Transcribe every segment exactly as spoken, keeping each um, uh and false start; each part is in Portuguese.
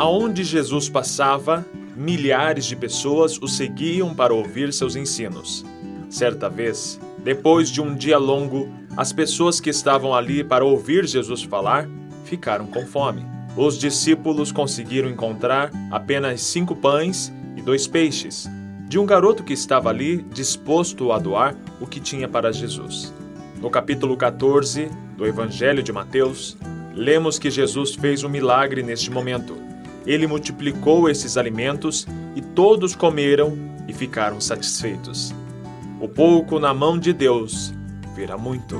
Aonde Jesus passava, milhares de pessoas o seguiam para ouvir seus ensinos. Certa vez, depois de um dia longo, as pessoas que estavam ali para ouvir Jesus falar ficaram com fome. Os discípulos conseguiram encontrar apenas cinco pães e dois peixes, de um garoto que estava ali disposto a doar o que tinha para Jesus. No capítulo quatorze do Evangelho de Mateus, lemos que Jesus fez um milagre neste momento. Ele multiplicou esses alimentos e todos comeram e ficaram satisfeitos. O pouco na mão de Deus vira muito.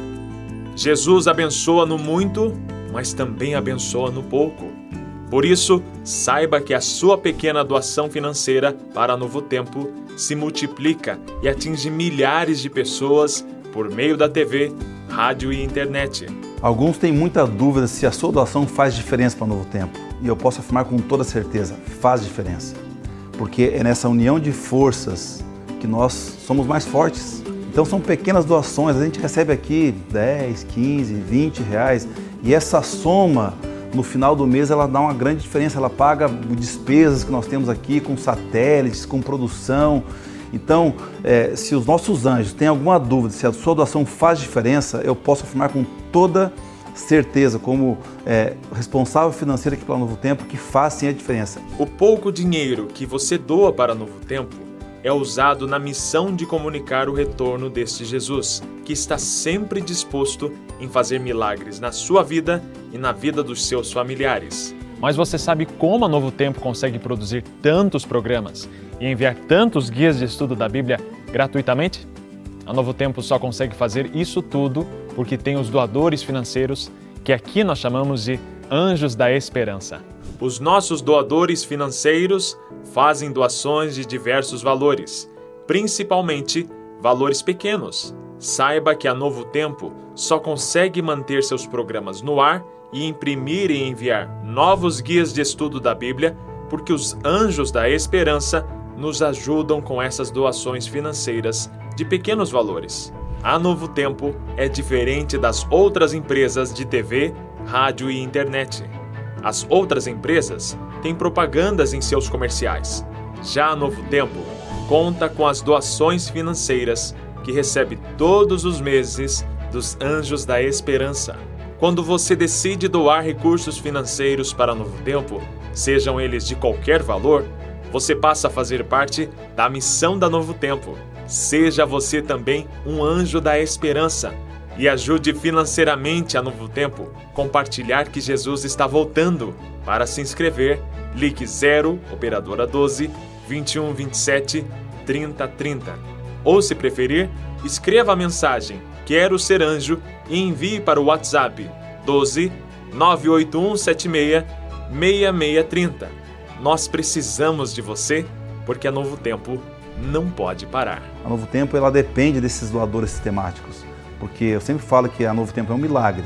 Jesus abençoa no muito, mas também abençoa no pouco. Por isso, saiba que a sua pequena doação financeira para Novo Tempo se multiplica e atinge milhares de pessoas por meio da T V, rádio e internet. Alguns têm muita dúvida se a sua doação faz diferença para o Novo Tempo. E eu posso afirmar com toda certeza, faz diferença. Porque é nessa união de forças que nós somos mais fortes. Então são pequenas doações, a gente recebe aqui dez, quinze, vinte reais. E essa soma, no final do mês, ela dá uma grande diferença. Ela paga despesas que nós temos aqui com satélites, com produção. Então, é, se os nossos anjos têm alguma dúvida se a sua doação faz diferença, eu posso afirmar com toda certeza, como é, responsável financeiro aqui para o Novo Tempo, que faz sim a diferença. O pouco dinheiro que você doa para Novo Tempo é usado na missão de comunicar o retorno deste Jesus, que está sempre disposto em fazer milagres na sua vida e na vida dos seus familiares. Mas você sabe como a Novo Tempo consegue produzir tantos programas e enviar tantos guias de estudo da Bíblia gratuitamente? A Novo Tempo só consegue fazer isso tudo porque tem os doadores financeiros, que aqui nós chamamos de Anjos da Esperança. Os nossos doadores financeiros fazem doações de diversos valores, principalmente valores pequenos. Saiba que a Novo Tempo só consegue manter seus programas no ar e imprimir e enviar novos guias de estudo da Bíblia porque os Anjos da Esperança nos ajudam com essas doações financeiras de pequenos valores. A Novo Tempo é diferente das outras empresas de T V, rádio e internet. As outras empresas têm propagandas em seus comerciais. Já a Novo Tempo conta com as doações financeiras que recebe todos os meses dos Anjos da Esperança. Quando você decide doar recursos financeiros para Novo Tempo, sejam eles de qualquer valor, você passa a fazer parte da missão da Novo Tempo. Seja você também um anjo da esperança e ajude financeiramente a Novo Tempo compartilhar que Jesus está voltando. Para se inscrever, ligue zero, operadora doze, vinte e um, vinte e sete, trinta, trinta. Ou, se preferir, escreva a mensagem Quero Ser Anjo e envie para o WhatsApp doze, nove oito um sete seis, seis seis três zero. Nós precisamos de você porque a Novo Tempo não pode parar. A Novo Tempo ela depende desses doadores sistemáticos, porque eu sempre falo que a Novo Tempo é um milagre.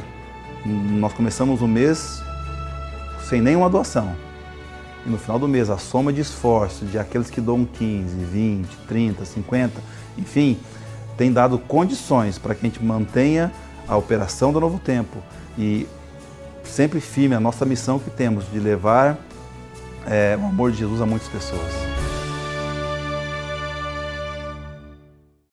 Nós começamos o mês sem nenhuma doação. E no final do mês, a soma de esforço de aqueles que doam quinze, vinte, trinta, cinquenta, enfim, tem dado condições para que a gente mantenha a operação do Novo Tempo e sempre firme a nossa missão que temos de levar é, o amor de Jesus a muitas pessoas.